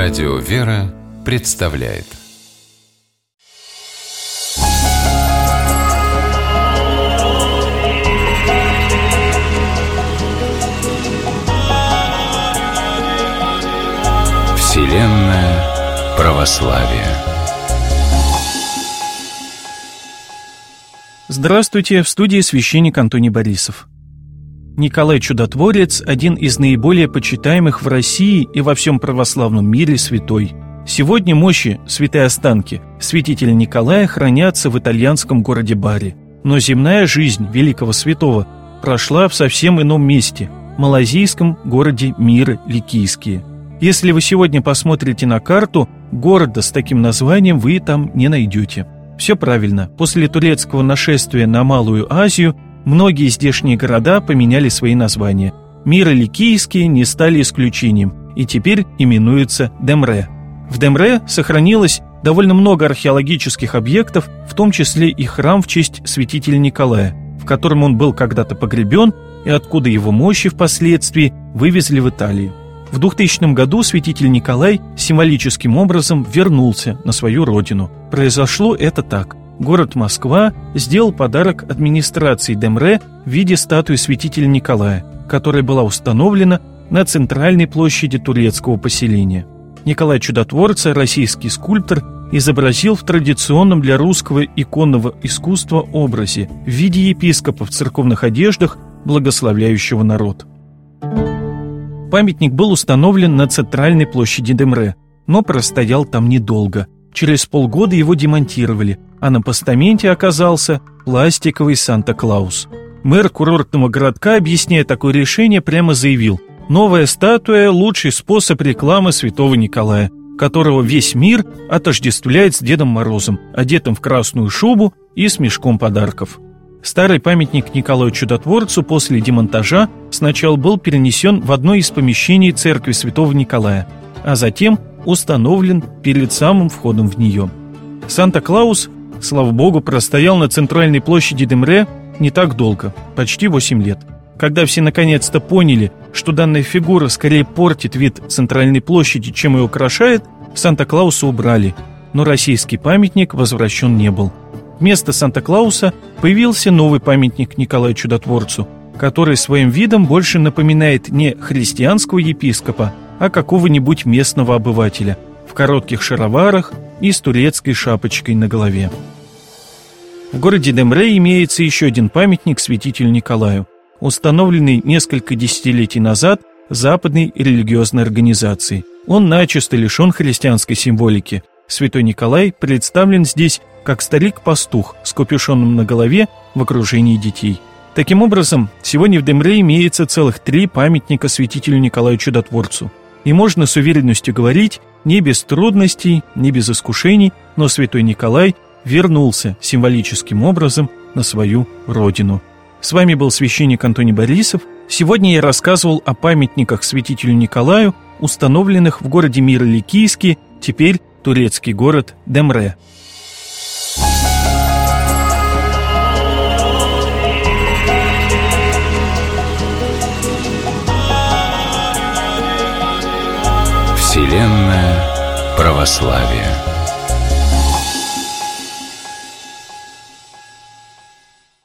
Радио «Вера» представляет Вселенная православия. Здравствуйте, в студии священник Антоний Борисов. Николай Чудотворец – один из наиболее почитаемых в России и во всем православном мире святой. Сегодня мощи святой останки святителя Николая хранятся в итальянском городе Бари. Но земная жизнь великого святого прошла в совсем ином месте – малазийском городе Миры Ликийские. Если вы сегодня посмотрите на карту, города с таким названием вы там не найдете. Все правильно, после турецкого нашествия на Малую Азию многие здешние города поменяли свои названия. Миры Ликийские не стали исключением и теперь именуются Демре. В Демре сохранилось довольно много археологических объектов, в том числе и храм в честь святителя Николая, в котором он был когда-то погребен и откуда его мощи впоследствии вывезли в Италию. В 2000 году святитель Николай символическим образом вернулся на свою родину. Произошло это так. Город Москва сделал подарок администрации Демре в виде статуи святителя Николая, которая была установлена на центральной площади турецкого поселения. Николай Чудотворца, российский скульптор, изобразил в традиционном для русского иконного искусства образе в виде епископа в церковных одеждах, благословляющего народ. Памятник был установлен на центральной площади Демре, но простоял там недолго. Через полгода его демонтировали, а на постаменте оказался пластиковый Санта-Клаус. Мэр курортного городка, объясняя такое решение, прямо заявил: «Новая статуя – лучший способ рекламы святого Николая, которого весь мир отождествляет с Дедом Морозом, одетым в красную шубу и с мешком подарков». Старый памятник Николаю Чудотворцу после демонтажа сначала был перенесен в одно из помещений церкви святого Николая, а затем установлен перед самым входом в нее. Санта-Клаус, слава богу, простоял на центральной площади Демре не так долго, почти 8 лет. Когда все наконец-то поняли, что данная фигура скорее портит вид центральной площади, чем ее украшает, Санта-Клауса убрали, но российский памятник возвращен не был. Вместо Санта-Клауса появился новый памятник Николаю Чудотворцу, который своим видом больше напоминает не христианского епископа, а какого-нибудь местного обывателя в коротких шароварах и с турецкой шапочкой на голове. В городе Демре имеется еще один памятник святителю Николаю, установленный несколько десятилетий назад западной религиозной организацией. Он начисто лишен христианской символики. Святой Николай представлен здесь как старик-пастух с капюшоном на голове в окружении детей. Таким образом, сегодня в Демре имеется целых 3 памятника святителю Николаю Чудотворцу. И можно с уверенностью говорить, не без трудностей, не без искушений, но святой Николай вернулся символическим образом на свою родину. С вами был священник Антоний Борисов. Сегодня я рассказывал о памятниках святителю Николаю, установленных в городе Миры Ликийские, теперь турецкий город Демре. Вселенная православия.